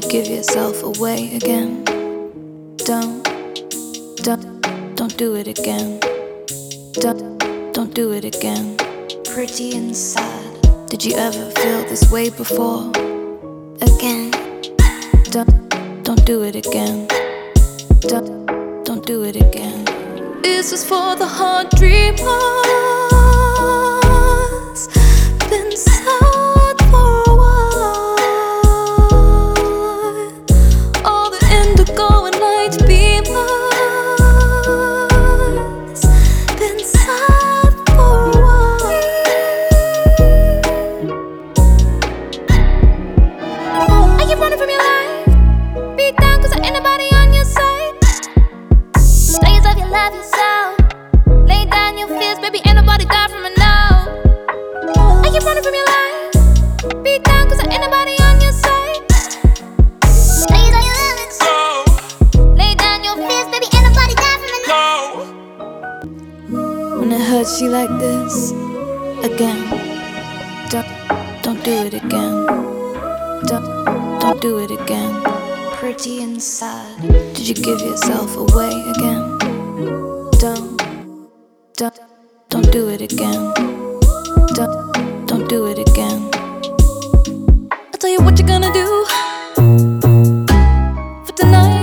give yourself away again? Don't do it again. Don't do it again. Pretty and sad. Did you ever feel this way before? Again. Don't do it again. Don't do it again. This is for the hard dreamers. Been sad for a while. All the indigo and light beamers. Been sad for a while. Are you running from your life? Beat down cause there ain't nobody on your side. Tell yourself you love yourself. Lay down your fears, baby, ain't nobody got from it now. Are you running from your life? Beat down cause there ain't nobody on your side. Tell yourself you love yourself. Lay down your fears, baby, ain't nobody got from it now. When it hurts you like this, again. Don't do it again. Don't do it again. Pretty and sad. Did you give yourself away again? Don't do it again. Don't do it again. I'll tell you what you're gonna do for tonight.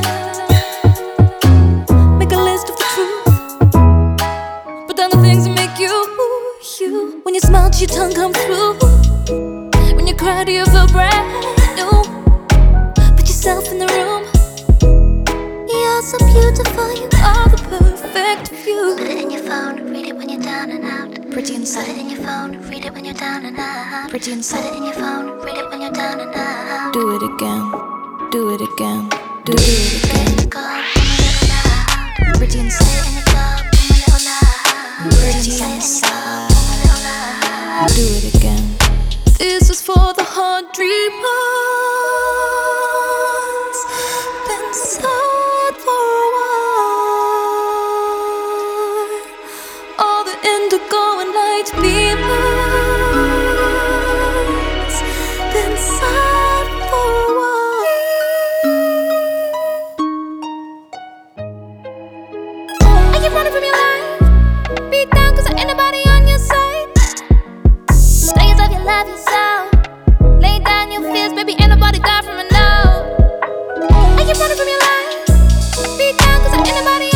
Make a list of the truth. Put down the things that make you. When you smile, your tongue come through. When you cry, do you feel brand new? Put yourself in the room. You're so beautiful, you are the perfect view. Put it in your phone, read it when you're down and out. Pretty and Put sad. it in your phone, read it when you're down and out. Pretty and Put sad. it in your phone, read it when you're down and out. Do it again. Do it again. Do it again. Go, come a little loud. Pretty and Put it sad. in your phone, come a little loud. Pretty Put it in and your sad. phone, come a little loud. Do it again. This is for the hard dreamers. Been sad for a while. All the indigo and light beamers. Been sad for a while. Are you running from your life? Beat down cause there ain't nobody on your side. Tell yourself you love yourself. Lay down your fears, baby, ain't nobody got from it now. Are you running from your life? Beat down cause there ain't nobody